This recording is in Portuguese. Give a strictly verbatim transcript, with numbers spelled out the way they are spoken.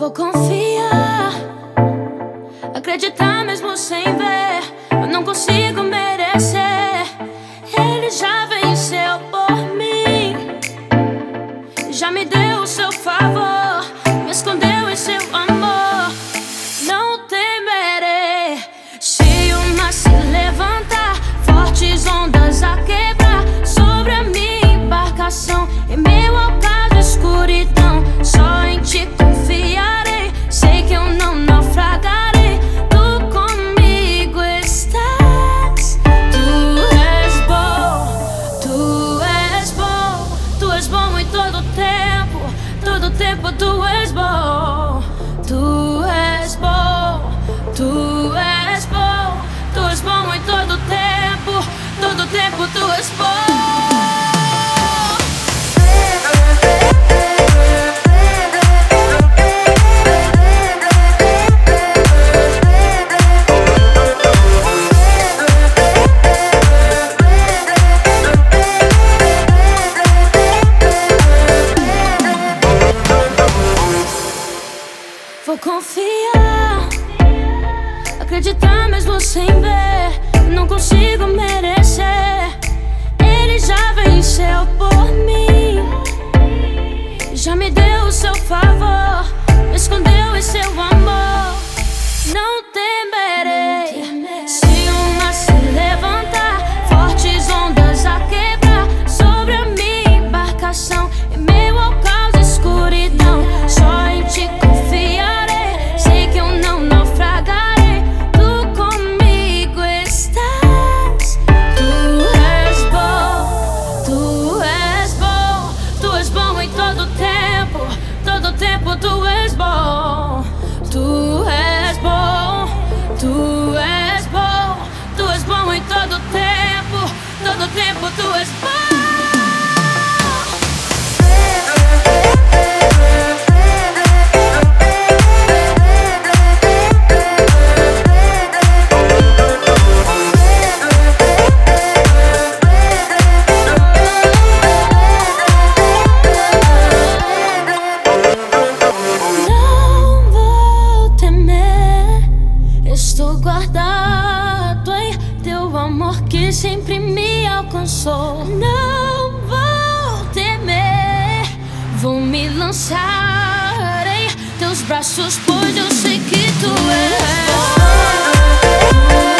Vou confiar, acreditar mesmo sem ver. Eu não consigo merecer. Ele já venceu por mim, já me deu o seu favor, me escondeu em seu amor. Não temerei se o mar se levantar, fortes ondas a quebrar sobre a minha embarcação. Em meio ao caos de escuridão, só em ti confiarei. Sei que eu não naufragarei, tu comigo estás. Tu és bom, tu és bom, tu és bom em todo tempo, todo tempo tu és bom. Tu és bom, tu és bom, tu és bom em todo tempo, todo tempo tu és bom. Vou confiar, acreditar mesmo sem ver. Não consigo merecer. Ele já venceu por mim, já me deu o seu favor, me escondeu em seu amor. Não temerei se o mar se levantar, fortes ondas a quebrar sobre a minha embarcação. Em meio ao caos e escuridão, só em ti confiarei. Sei que eu não naufragarei, tu comigo estás. Tu és bom, tu és bom, tu és bom em todo tempo, todo tempo tu és bom. Tu és bom, tu és bom, tu és bom em todo tempo, todo tempo tu és bom. Estou guardado em teu amor que sempre me alcançou. Não vou temer, vou me lançar em teus braços, pois eu sei que tu és bom.